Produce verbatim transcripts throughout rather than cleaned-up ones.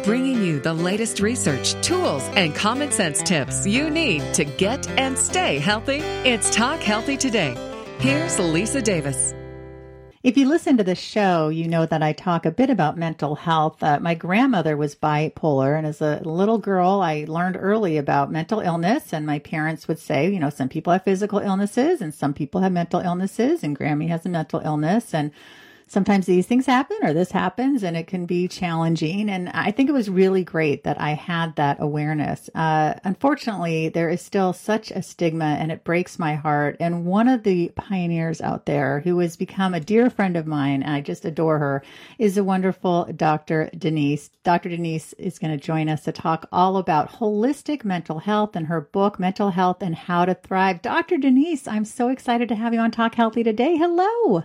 bringing you the latest research, tools, and common sense tips you need to get and stay healthy. It's Talk Healthy Today. Here's Lisa Davis. If you listen to the show, you know that I talk a bit about mental health. Uh, my grandmother was bipolar, and as a little girl, I learned early about mental illness, and my parents would say, you know, some people have physical illnesses and some people have mental illnesses, and Grammy has a mental illness, and sometimes these things happen or this happens and it can be challenging. And I think it was really great that I had that awareness. Uh, unfortunately, there is still such a stigma and it breaks my heart. And one of the pioneers out there who has become a dear friend of mine, and I just adore her, is the wonderful Doctor Denise. Doctor Denise is going to join us to talk all about holistic mental health and her book, Mental Health and How to Thrive. Doctor Denise, I'm so excited to have you on Talk Healthy today. Hello.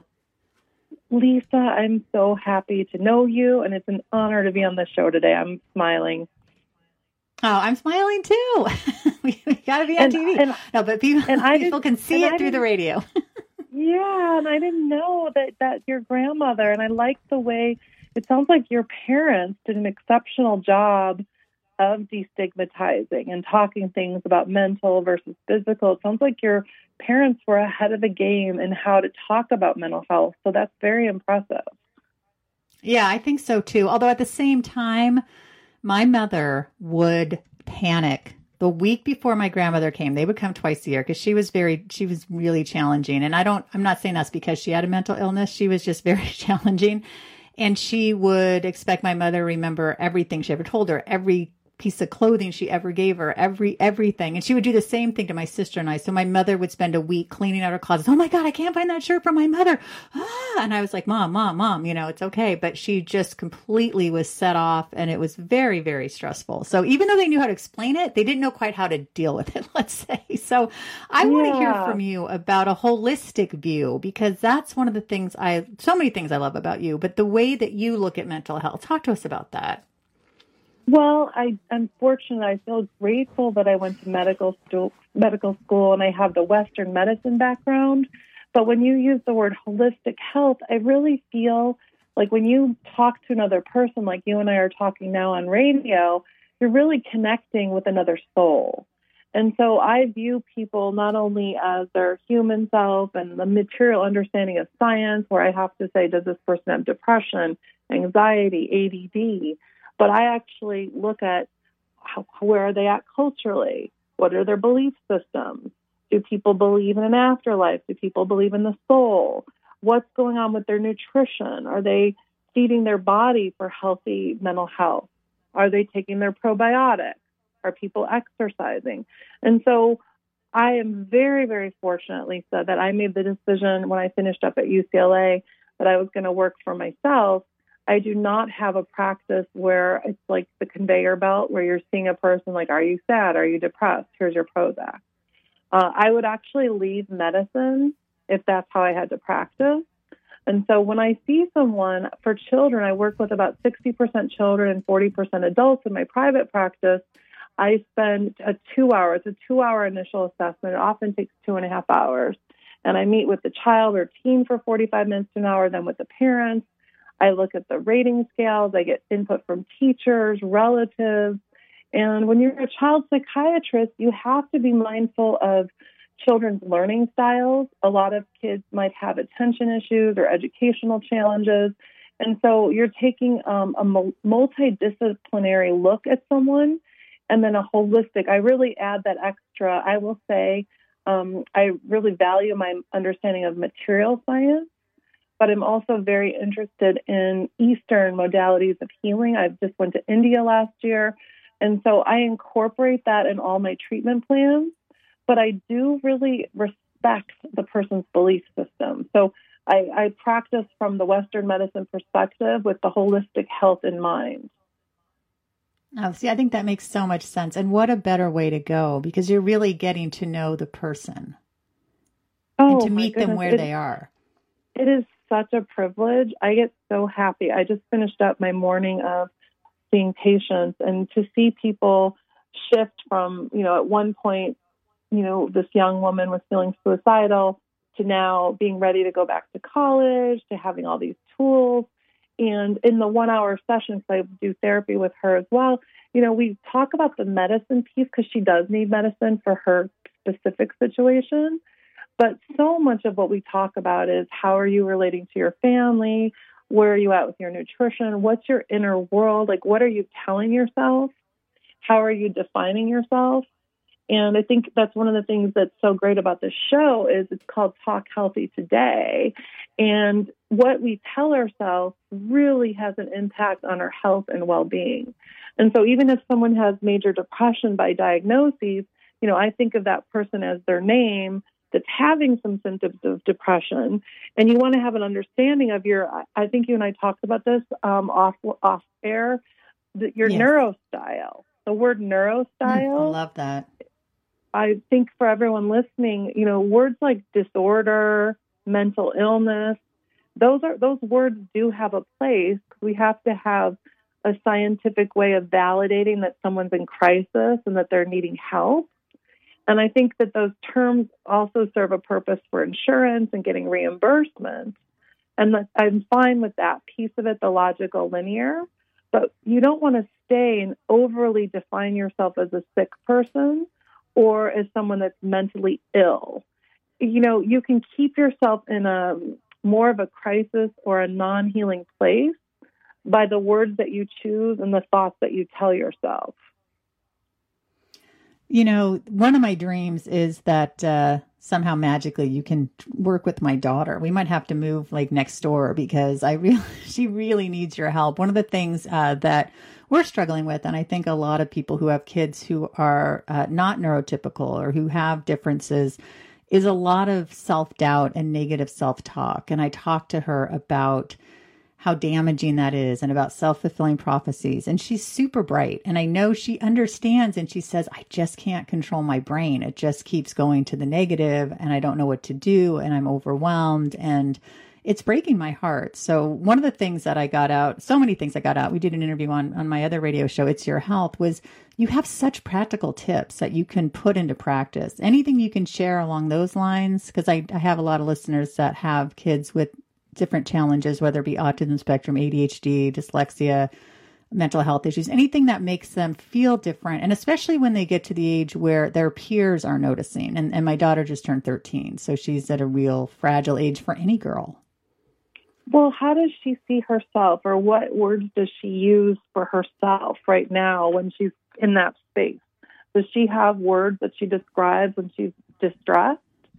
Lisa, I'm so happy to know you, and it's an honor to be on the show today. I'm smiling. Oh, I'm smiling too. we we got to be on and, T V. And, no, but people, and I people can see it through the radio. Yeah, and I didn't know that, that your grandmother, and I like the way, it sounds like your parents did an exceptional job of destigmatizing and talking things about mental versus physical. It sounds like your parents were ahead of the game in how to talk about mental health. So that's very impressive. Yeah, I think so too. Although at the same time, my mother would panic the week before my grandmother came. They would come twice a year because she was very, she was really challenging. And I don't, I'm not saying that's because she had a mental illness. She was just very challenging. And she would expect my mother to remember everything she ever told her, every piece of clothing she ever gave her, every everything. And she would do the same thing to my sister and I. So my mother would spend a week cleaning out her closet. Oh my God, I can't find that shirt from my mother. Ah, and I was like, mom, mom, mom, you know, it's okay. But she just completely was set off, and it was very, very stressful. So even though they knew how to explain it, they didn't know quite how to deal with it, let's say. So I yeah. want to hear from you about a holistic view, because that's one of the things I, so many things I love about you, but the way that you look at mental health. Talk to us about that. Well, I, I'm fortunate. I feel grateful that I went to medical stu- medical school and I have the Western medicine background. But when you use the word holistic health, I really feel like when you talk to another person, like you and I are talking now on radio, you're really connecting with another soul. And so I view people not only as their human self and the material understanding of science, where I have to say, does this person have depression, anxiety, A D D? But I actually look at how, where are they at culturally? What are their belief systems? Do people believe in an afterlife? Do people believe in the soul? What's going on with their nutrition? Are they feeding their body for healthy mental health? Are they taking their probiotics? Are people exercising? And so I am very, very fortunate, Lisa, that I made the decision when I finished up at U C L A that I was going to work for myself. I do not have a practice where it's like the conveyor belt where you're seeing a person like, are you sad? Are you depressed? Here's your Prozac. Uh, I would actually leave medicine if that's how I had to practice. And so when I see someone, for children, I work with about sixty percent children and forty percent adults in my private practice. I spend a two hour, it's a two hour initial assessment. It often takes two and a half hours. And I meet with the child or teen for forty-five minutes to an hour, then with the parents. I look at the rating scales. I get input from teachers, relatives. And when you're a child psychiatrist, you have to be mindful of children's learning styles. A lot of kids might have attention issues or educational challenges. And so you're taking um, a multidisciplinary look at someone and then a holistic. I really add that extra. I will say um, I really value my understanding of material science, but I'm also very interested in Eastern modalities of healing. I just went to India last year, and so I incorporate that in all my treatment plans, but I do really respect the person's belief system. So I, I practice from the Western medicine perspective with the holistic health in mind. Oh, see, I think that makes so much sense. And what a better way to go, because you're really getting to know the person oh, and to meet them where it, they are. It is such a privilege. I get so happy. I just finished up my morning of seeing patients, and to see people shift from, you know, at one point, you know, this young woman was feeling suicidal to now being ready to go back to college, to having all these tools. And in the one hour session, because I do therapy with her as well, you know, we talk about the medicine piece because she does need medicine for her specific situation. But so much of what we talk about is how are you relating to your family? Where are you at with your nutrition? What's your inner world? Like, what are you telling yourself? How are you defining yourself? And I think that's one of the things that's so great about this show is it's called Talk Healthy Today. And what we tell ourselves really has an impact on our health and well-being. And so even if someone has major depression by diagnoses, you know, I think of that person as their name that's having some symptoms of depression. And you want to have an understanding of your, I think you and I talked about this um, off, off air, that your yes. neurostyle. The word neurostyle. Mm, I love that. I think for everyone listening, you know, words like disorder, mental illness, those are those words do have a place. We have to have a scientific way of validating that someone's in crisis and that they're needing help. And I think that those terms also serve a purpose for insurance and getting reimbursement. And that I'm fine with that piece of it, the logical linear. But you don't want to stay and overly define yourself as a sick person or as someone that's mentally ill. You know, you can keep yourself in a more of a crisis or a non-healing place by the words that you choose and the thoughts that you tell yourself. You know, one of my dreams is that uh, somehow magically you can work with my daughter. We might have to move like next door because I really, she really needs your help. One of the things uh, that we're struggling with, and I think a lot of people who have kids who are uh, not neurotypical or who have differences, is a lot of self-doubt and negative self-talk. And I talked to her about how damaging that is and about self-fulfilling prophecies. And she's super bright. And I know she understands. And she says, I just can't control my brain. It just keeps going to the negative and I don't know what to do. And I'm overwhelmed and it's breaking my heart. So one of the things that I got out, so many things I got out, we did an interview on, on my other radio show, It's Your Health, was you have such practical tips that you can put into practice. Anything you can share along those lines? Because I, I have a lot of listeners that have kids with different challenges, whether it be autism spectrum, A D H D, dyslexia, mental health issues, anything that makes them feel different. And especially when they get to the age where their peers are noticing. And, and my daughter just turned thirteen. So she's at a real fragile age for any girl. Well, how does she see herself, or what words does she use for herself right now when she's in that space? Does she have words that she describes when she's distressed?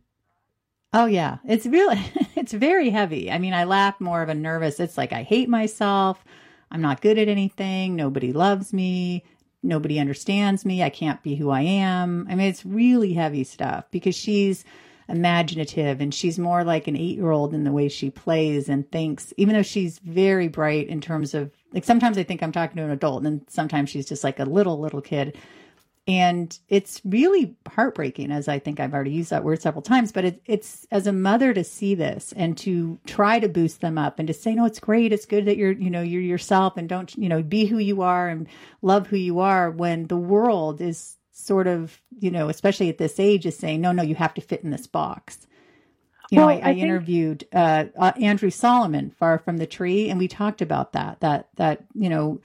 Oh, yeah. It's really, it's very heavy. I mean, I laugh more of a nervous. It's like, I hate myself. I'm not good at anything. Nobody loves me. Nobody understands me. I can't be who I am. I mean, it's really heavy stuff because she's imaginative and she's more like an eight-year-old in the way she plays and thinks, even though she's very bright in terms of, like, sometimes I think I'm talking to an adult and sometimes she's just like a little, little kid. And it's really heartbreaking, as I think I've already used that word several times, but it, it's as a mother to see this and to try to boost them up and to say, no, it's great. It's good that you're, you know, you're yourself and don't, you know, be who you are and love who you are, when the world is sort of, you know, especially at this age, is saying, no, no, you have to fit in this box. You well, know, I, I, I think... interviewed uh, uh, Andrew Solomon, Far From the Tree, and we talked about that, that, that, you know,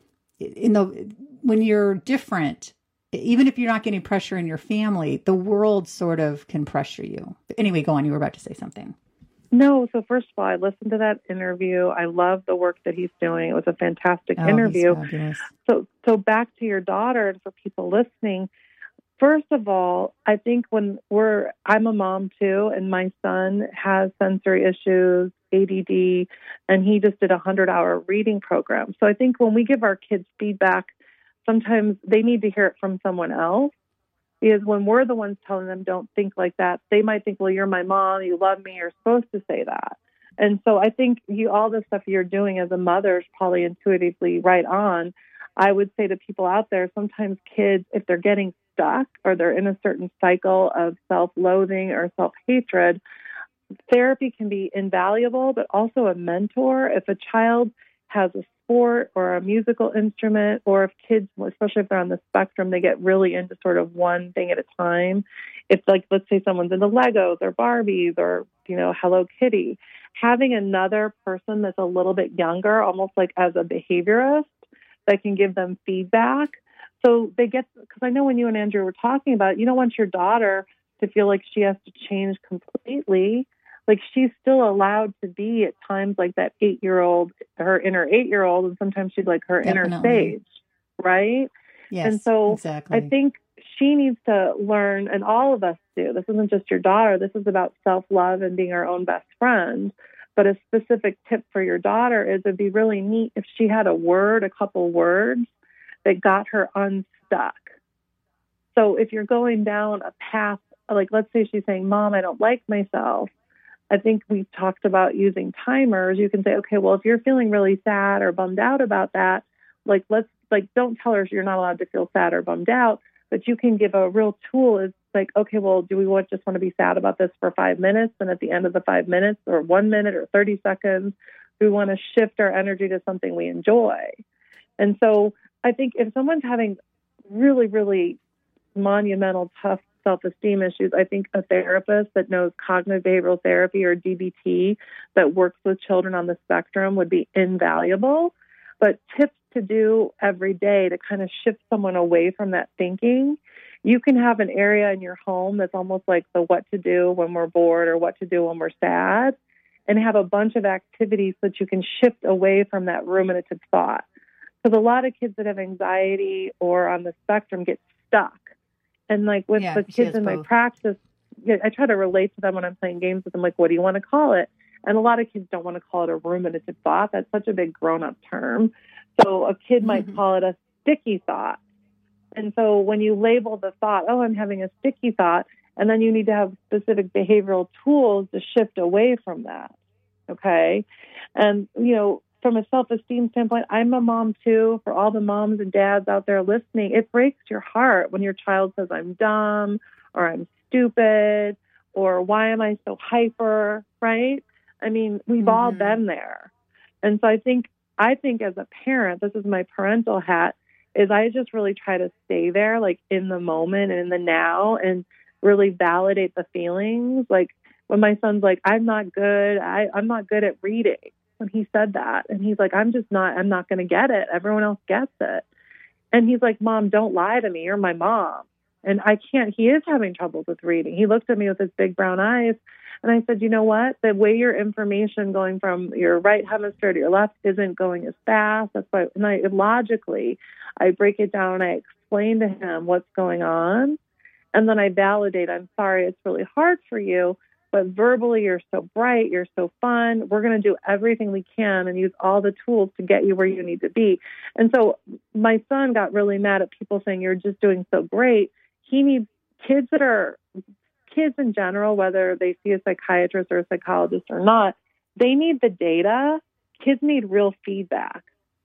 in the, when you're different, even if you're not getting pressure in your family, the world sort of can pressure you. But anyway, go on. You were about to say something. No. So first of all, I listened to that interview. I love the work that he's doing. It was a fantastic oh, interview. He's fabulous. So, so back to your daughter and for people listening, first of all, I think when we're, I'm a mom too, and my son has sensory issues, A D D, and he just did a hundred hour reading program. So I think when we give our kids feedback, sometimes they need to hear it from someone else, because when we're the ones telling them don't think like that, they might think, well, you're my mom, you love me, you're supposed to say that. And so I think you, all the stuff you're doing as a mother is probably intuitively right on. I would say to people out there, sometimes kids, if they're getting stuck or they're in a certain cycle of self-loathing or self-hatred, therapy can be invaluable, but also a mentor. If a child has a sport or a musical instrument, or if kids, especially if they're on the spectrum, they get really into sort of one thing at a time. If, like, let's say someone's into Legos or Barbies or, you know, Hello Kitty, having another person that's a little bit younger, almost like as a behaviorist, that can give them feedback. So they get, because I know when you and Andrew were talking about it, you don't want your daughter to feel like she has to change completely. Like she's still allowed to be at times like that eight-year-old, her inner eight-year-old, and sometimes she's like her Definitely. inner sage, right? Yes, and so exactly. I think she needs to learn, and all of us do. This isn't just your daughter. This is about self-love and being our own best friend. But a specific tip for your daughter is it'd be really neat if she had a word, a couple words that got her unstuck. So if you're going down a path, like let's say she's saying, Mom, I don't like myself. I think we've talked about using timers. You can say, okay, well, if you're feeling really sad or bummed out about that, like let's like don't tell her you're not allowed to feel sad or bummed out, but you can give a real tool is like, okay, well, do we want, just want to be sad about this for five minutes? And at the end of the five minutes or one minute or thirty seconds, we want to shift our energy to something we enjoy. And so I think if someone's having really, really monumental, tough self-esteem issues, I think a therapist that knows cognitive behavioral therapy or D B T that works with children on the spectrum would be invaluable. But tips to do every day to kind of shift someone away from that thinking. You can have an area in your home that's almost like the what to do when we're bored or what to do when we're sad, and have a bunch of activities so that you can shift away from that ruminative thought. Because a lot of kids that have anxiety or on the spectrum get stuck. And like with yeah, the kids in my both. practice, I try to relate to them when I'm playing games with them, like, what do you want to call it? And a lot of kids don't want to call it a ruminative thought. That's such a big grown-up term. So a kid might Mm-hmm. call it a sticky thought. And so when you label the thought, oh, I'm having a sticky thought, and then you need to have specific behavioral tools to shift away from that, okay? And, you know, from a self-esteem standpoint, I'm a mom too. For all the moms and dads out there listening, it breaks your heart when your child says, I'm dumb, or I'm stupid, or why am I so hyper, right? I mean, we've Mm-hmm. all been there. And so I think, I think as a parent, this is my parental hat, is I just really try to stay there, like in the moment and in the now, and really validate the feelings. Like when my son's like, I'm not good, I, I'm not good at reading. When he said that, and he's like, I'm just not, I'm not going to get it. Everyone else gets it. And he's like, Mom, don't lie to me. You're my mom. And I can't, he is having trouble with reading. He looked at me with his big brown eyes. And I said, you know what? The way your information going from your right hemisphere to your left isn't going as fast. That's why, and I, logically, I break it down and I explain to him what's going on. And then I validate, I'm sorry, it's really hard for you, but verbally you're so bright, you're so fun. We're going to do everything we can and use all the tools to get you where you need to be. And so my son got really mad at people saying you're just doing so great. He needs kids that are kids in general, whether they see a psychiatrist or a psychologist or not, they need the data. Kids need real feedback.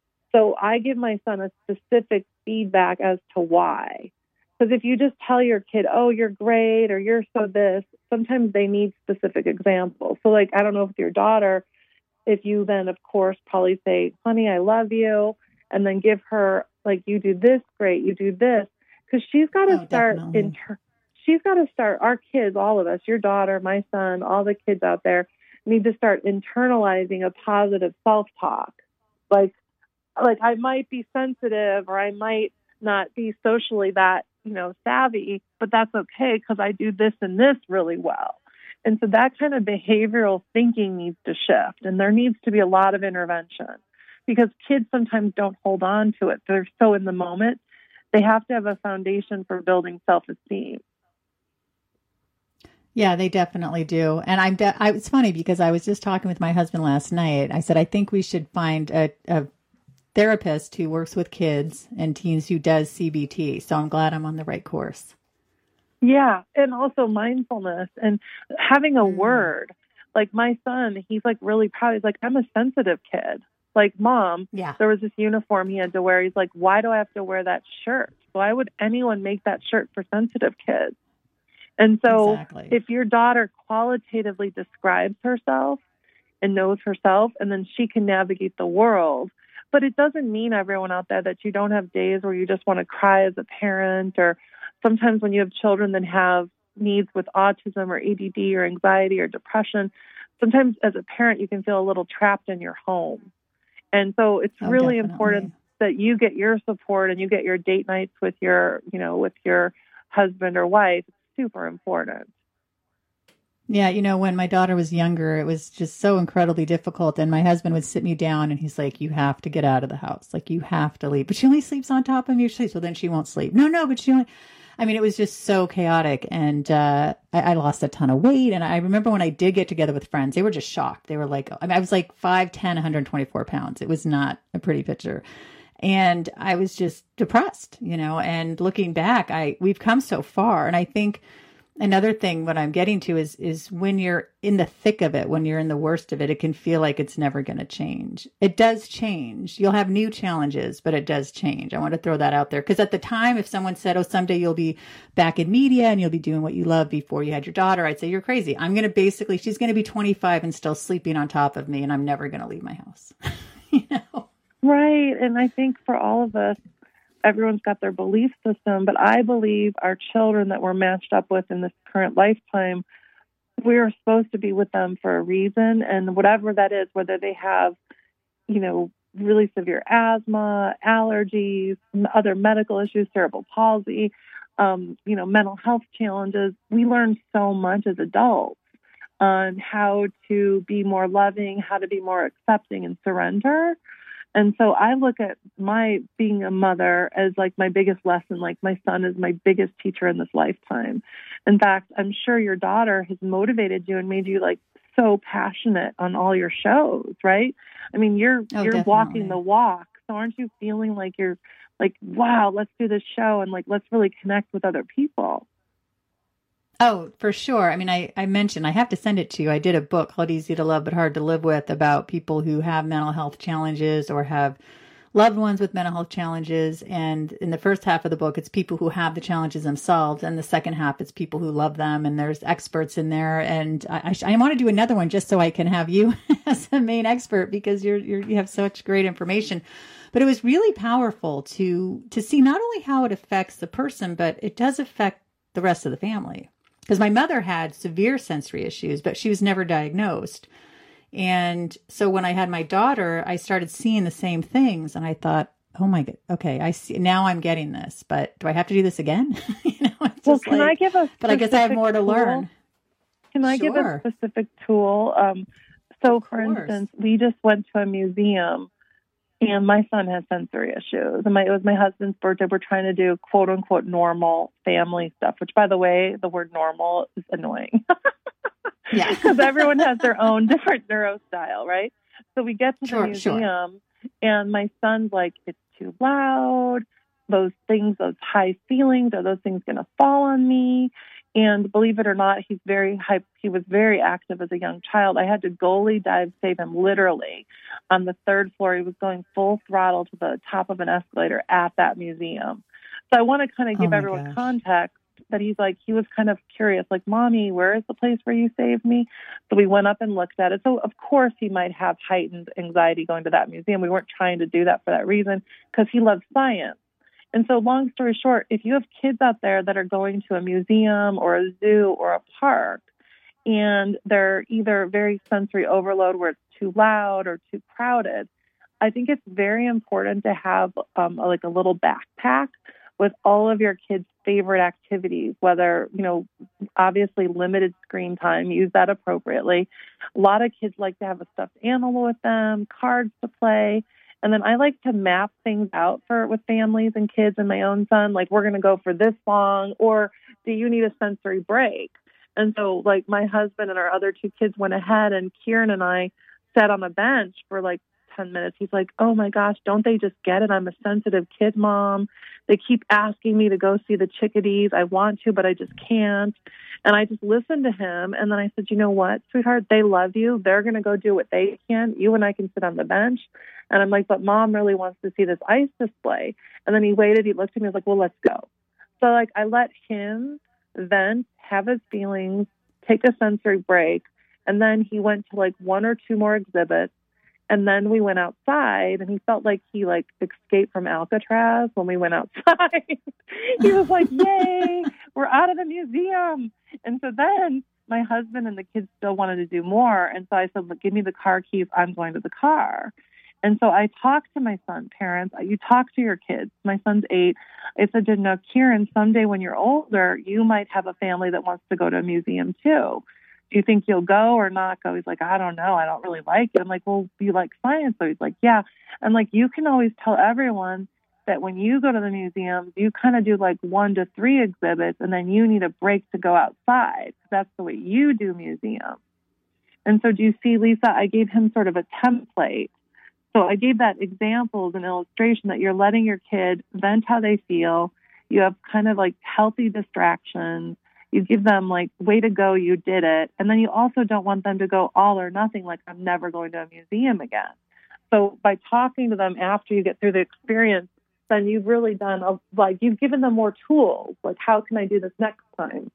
So I give my son a specific feedback as to why. Because if you just tell your kid, oh, you're great, or you're so this, sometimes they need specific examples. So like, I don't know, with your daughter, if you then, of course, probably say, honey, I love you, and then give her, like, you do this great, you do this. Because she's got to Oh, start, definitely. inter- she's got to start, our kids, all of us, your daughter, my son, all the kids out there, need to start internalizing a positive self-talk. Like, like I might be sensitive, or I might not be socially that, you know, savvy, but that's okay because I do this and this really well. And so that kind of behavioral thinking needs to shift, and there needs to be a lot of intervention because kids sometimes don't hold on to it. They're so in the moment. They have to have a foundation for building self-esteem. Yeah, they definitely do. And I'm, de- I, it's funny because I was just talking with my husband last night. I said, I think we should find a, a therapist who works with kids and teens who does C B T. So I'm glad I'm on the right course. Yeah. And also mindfulness and having a Mm. word. Like my son, he's like really proud. He's like, I'm a sensitive kid. Like, Mom, Yeah. there was this uniform he had to wear. He's like, why do I have to wear that shirt? Why would anyone make that shirt for sensitive kids? And so Exactly. if your daughter qualitatively describes herself and knows herself, and then she can navigate the world. But it doesn't mean, everyone out there, that you don't have days where you just want to cry as a parent, or sometimes when you have children that have needs with autism or A D D or anxiety or depression, sometimes as a parent, you can feel a little trapped in your home. And so it's Oh, really definitely. important that you get your support and you get your date nights with your, you know, with your husband or wife. It's super important. Yeah, you know, when my daughter was younger, it was just so incredibly difficult. And my husband would sit me down and he's like, you have to get out of the house. Like, you have to leave. But she only sleeps on top of me. She sleeps. Well, then she won't sleep. No, no, but she only. I mean, it was just so chaotic. And uh, I, I lost a ton of weight. And I remember when I did get together with friends, they were just shocked. They were like, I, mean, I was like five ten, one hundred twenty-four pounds. It was not a pretty picture. And I was just depressed, you know, and looking back, I we've come so far. And I think another thing, what I'm getting to is, is when you're in the thick of it, when you're in the worst of it, it can feel like it's never going to change. It does change. You'll have new challenges, but it does change. I want to throw that out there. Because at the time, if someone said, oh, someday you'll be back in media and you'll be doing what you love before you had your daughter, I'd say, you're crazy. I'm going to basically, she's going to be twenty-five and still sleeping on top of me, and I'm never going to leave my house. You know? Right. And I think for all of us, everyone's got their belief system, but I believe our children that we're matched up with in this current lifetime, we're supposed to be with them for a reason. And whatever that is, whether they have, you know, really severe asthma, allergies, other medical issues, cerebral palsy, um, you know, mental health challenges, we learn so much as adults on how to be more loving, how to be more accepting and surrender. And so I look at my being a mother as like my biggest lesson, like my son is my biggest teacher in this lifetime. In fact, I'm sure your daughter has motivated you and made you like so passionate on all your shows, right? I mean, you're Oh, you're definitely. walking the walk. So aren't you feeling like you're like, wow, let's do this show and like, let's really connect with other people? Oh, for sure. I mean, I, I mentioned, I have to send it to you. I did a book called Easy to Love But Hard to Live With about people who have mental health challenges or have loved ones with mental health challenges. And in the first half of the book, it's people who have the challenges themselves. And the second half, it's people who love them. And there's experts in there. And I, I, I want to do another one just so I can have you as a main expert, because you're, you're, you have such great information. But it was really powerful to, to see not only how it affects the person, but it does affect the rest of the family. Because my mother had severe sensory issues, but she was never diagnosed. And so when I had my daughter, I started seeing the same things. And I thought, oh my God, okay, I see. Now I'm getting this, but do I have to do this again? you know, it's Well, just can like, I give a but I guess I have more to tool? learn. Can I give a Sure. specific tool? Um, so, Of for course. instance, we just went to a museum, and my son has sensory issues. And my, it was my husband's birthday. We're trying to do quote unquote normal family stuff, which, by the way, the word normal is annoying. Yeah. Because everyone has their own different neuro style, right? So we get to Sure, the museum, sure. and my son's like, it's too loud. Those things, those high ceilings, are those things going to fall on me? And believe it or not, he's very hype. He was very active as a young child. I had to goalie dive save him literally on the third floor. He was going full throttle to the top of an escalator at that museum. So I want to kind of Oh give my everyone gosh. context that he's like, he was kind of curious, like, Mommy, where is the place where you saved me? So we went up and looked at it. So of course he might have heightened anxiety going to that museum. We weren't trying to do that for that reason, because he loves science. And so long story short, if you have kids out there that are going to a museum or a zoo or a park, and they're either very sensory overload where it's too loud or too crowded, I think it's very important to have um, like a little backpack with all of your kids' favorite activities, whether, you know, obviously limited screen time, use that appropriately. A lot of kids like to have a stuffed animal with them, cards to play. And then I like to map things out for with families and kids and my own son, like, we're going to go for this long, or do you need a sensory break? And so, like, my husband and our other two kids went ahead, and Kieran and I sat on a bench for like ten minutes. He's like, oh my gosh, don't they just get it? I'm a sensitive kid, Mom. They keep asking me to go see the chickadees. I want to, but I just can't. And I just listened to him. And then I said, you know what, sweetheart, they love you. They're going to go do what they can. You and I can sit on the bench. And I'm like, but Mom really wants to see this ice display. And then he waited. He looked at me. He was like, well, let's go. So like I let him vent, have his feelings, take a sensory break. And then he went to like one or two more exhibits. And then we went outside, and he felt like he like escaped from Alcatraz when we went outside. He was like, yay, we're out of the museum. And so then my husband and the kids still wanted to do more. And so I said, look, give me the car keys. I'm going to the car. And so I talked to my son, parents, you talk to your kids. My son's eight. I said, to no, Kieran, someday when you're older, you might have a family that wants to go to a museum too. Do you think you'll go or not go? He's like, I don't know. I don't really like it. I'm like, well, do you like science? So he's like, yeah. I'm like, you can always tell everyone that when you go to the museums, you kind of do like one to three exhibits, and then you need a break to go outside. That's the way you do museums. And so do you see, Lisa, I gave him sort of a template. So I gave that example as an illustration that you're letting your kid vent how they feel. You have kind of like healthy distractions. You give them like, way to go, you did it. And then you also don't want them to go all or nothing, like I'm never going to a museum again. So by talking to them after you get through the experience, then you've really done, a, like you've given them more tools. Like, how can I do this next time?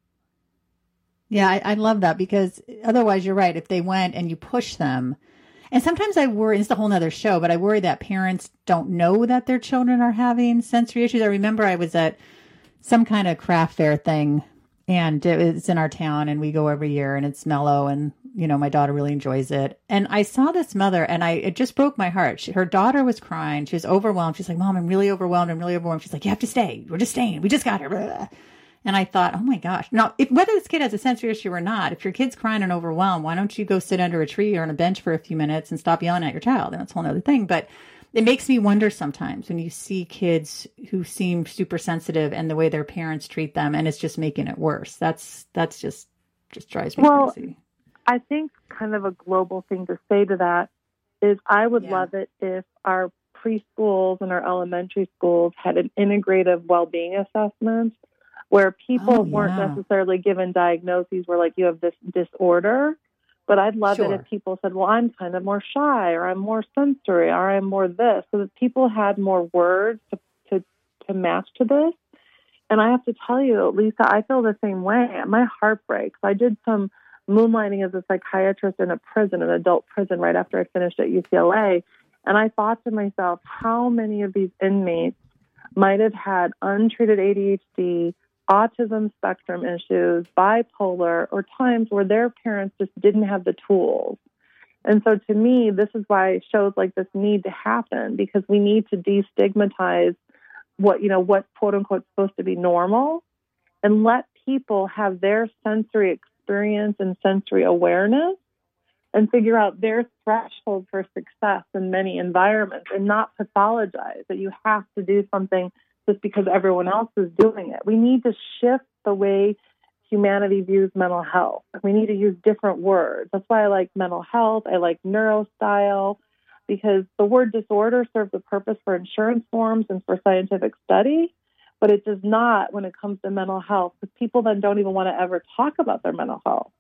Yeah, I, I love that, because otherwise you're right. If they went and you push them, and sometimes I worry, it's a whole nother show, but I worry that parents don't know that their children are having sensory issues. I remember I was at some kind of craft fair thing, and it's in our town, and we go every year, and it's mellow, and, you know, my daughter really enjoys it. And I saw this mother, and I, it just broke my heart. She, her daughter was crying. She was overwhelmed. She's like, Mom, I'm really overwhelmed. I'm really overwhelmed. She's like, you have to stay. We're just staying. We just got her. And I thought, oh my gosh. Now, if, whether this kid has a sensory issue or not, if your kid's crying and overwhelmed, why don't you go sit under a tree or on a bench for a few minutes and stop yelling at your child? And that's a whole other thing. But it makes me wonder sometimes when you see kids who seem super sensitive and the way their parents treat them, and it's just making it worse. That's, that's just, just drives me well, crazy. I think kind of a global thing to say to that is I would yeah. love it if our preschools and our elementary schools had an integrative well-being assessment where people oh, yeah. weren't necessarily given diagnoses where, like, you have this disorder. But I'd love sure. it if people said, well, I'm kind of more shy, or I'm more sensory, or I'm more this, so that people had more words to, to, to match to this. And I have to tell you, Lisa, I feel the same way. My heart breaks. I did some moonlighting as a psychiatrist in a prison, an adult prison, right after I finished at U C L A. And I thought to myself, how many of these inmates might have had untreated A D H D, autism spectrum issues, bipolar, or times where their parents just didn't have the tools. And so to me, this is why shows like this need to happen, because we need to destigmatize what, you know, what quote unquote supposed to be normal, and let people have their sensory experience and sensory awareness and figure out their threshold for success in many environments, and not pathologize that you have to do something just because everyone else is doing it. We need to shift the way humanity views mental health. We need to use different words. That's why I like mental health. I like neurostyle, because the word disorder serves a purpose for insurance forms and for scientific study, but it does not when it comes to mental health, because people then don't even want to ever talk about their mental health.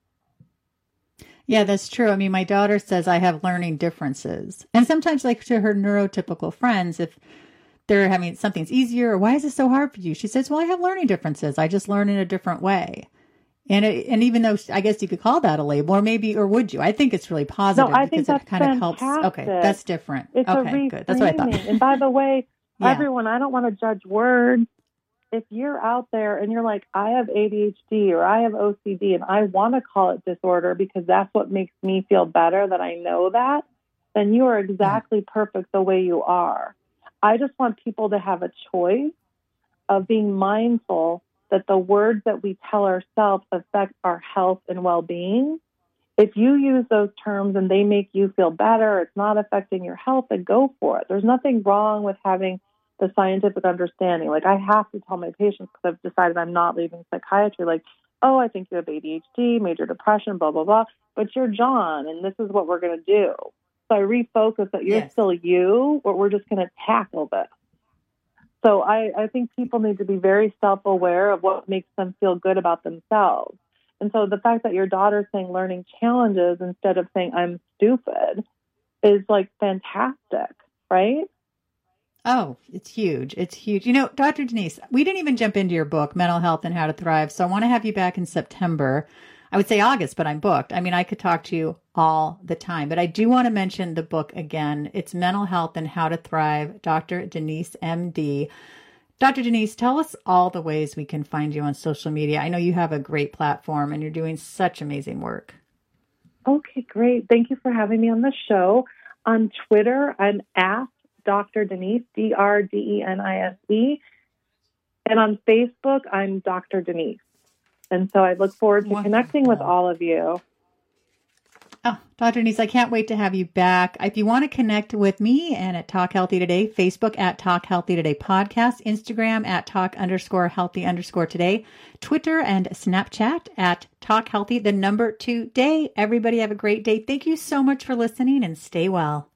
Yeah, that's true. I mean, my daughter says I have learning differences. And sometimes, like, to her neurotypical friends, if they're having something's easier, or why is this so hard for you? She says, well, I have learning differences. I just learn in a different way. And it, and even though I guess you could call that a label, or maybe, or would you? I think it's really positive no, I because think it kind of helps. Okay, that's different. It's okay, good. That's what I thought. And by the way, yeah. everyone, I don't want to judge words. If you're out there and you're like, I have A D H D or I have O C D and I want to call it disorder because that's what makes me feel better, that I know that, then you are exactly yeah. perfect the way you are. I just want people to have a choice of being mindful that the words that we tell ourselves affect our health and well-being. If you use those terms and they make you feel better, it's not affecting your health, then go for it. There's nothing wrong with having the scientific understanding. Like, I have to tell my patients, because I've decided I'm not leaving psychiatry, like, oh, I think you have A D H D, major depression, blah, blah, blah, but you're John, and this is what we're going to do. So I refocus that you're yes. still you, but we're just going to tackle this. So I, I think people need to be very self-aware of what makes them feel good about themselves. And so the fact that your daughter's saying learning challenges instead of saying I'm stupid is like fantastic, right? Oh, it's huge. It's huge. You know, Doctor Denise, we didn't even jump into your book, Mental Health and How to Thrive. So I want to have you back in September. I would say August, but I'm booked. I mean, I could talk to you all the time, but I do want to mention the book again. It's Mental Health and How to Thrive, Doctor Denise, M D. Doctor Denise, tell us all the ways we can find you on social media. I know you have a great platform and you're doing such amazing work. Okay, great. Thank you for having me on the show. On Twitter, I'm at Doctor Denise, D R D E N I S E. And on Facebook, I'm Doctor Denise. And so I look forward to Wonderful. connecting with all of you. Oh, Doctor Denise, I can't wait to have you back. If you want to connect with me and at Talk Healthy Today, Facebook at Talk Healthy Today Podcast, Instagram at Talk underscore Healthy underscore Today, Twitter and Snapchat at Talk Healthy, the number two day. Everybody have a great day. Thank you so much for listening and stay well.